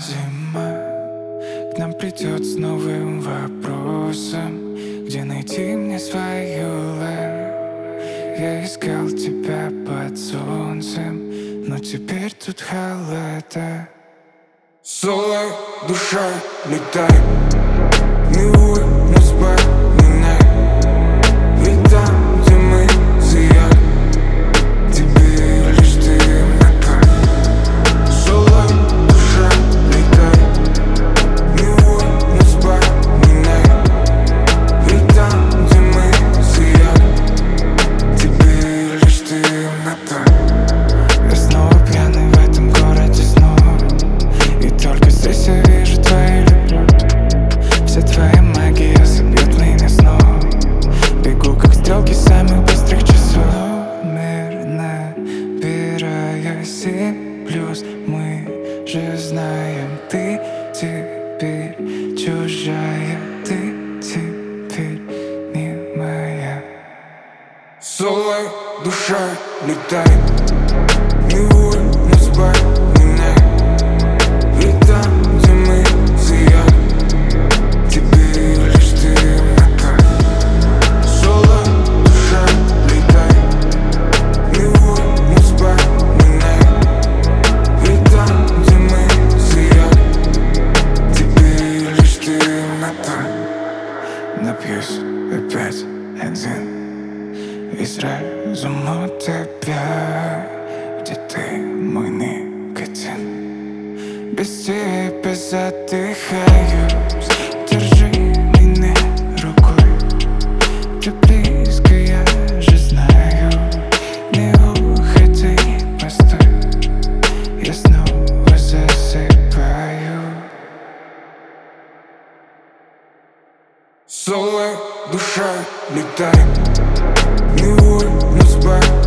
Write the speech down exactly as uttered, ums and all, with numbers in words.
Зима к нам придет с новым вопросом: где найти мне свою love? Я искал тебя под солнцем, но теперь тут холода. Соло, душа, летай, милуй нас поминай. Ведь там, где мы сияем, тебе лишь темнота. Соло, душа, летай, милуй нас поминай. Ведь там, где мы сияем, тебе лишь темнота. Я снова пьяный в этом городе снова, и только здесь я вижу твою любовь. Вся твоя магия собьет меня снова. Бегу как стрелки самых быстрых часов. Номер набирая семь плюс. Мы же знаем, ты теперь чужая, ты теперь не моя. Соло, душа, летай, милуй нас поминай. Ведь там, где мы сияем, тебе лишь темнота. Соло, душа, летай, милуй нас поминай. Ведь там, где мы сияем, тебе лишь темнота. Напьюсь опять один и сразу у тебя, где ты, мой никотин. Без тебя задыхаюсь. Держи меня рукой, ты близко, я же знаю. Не уходи, постой, я снова засыпаю. Соло, душа, летай, милуй нас поминай.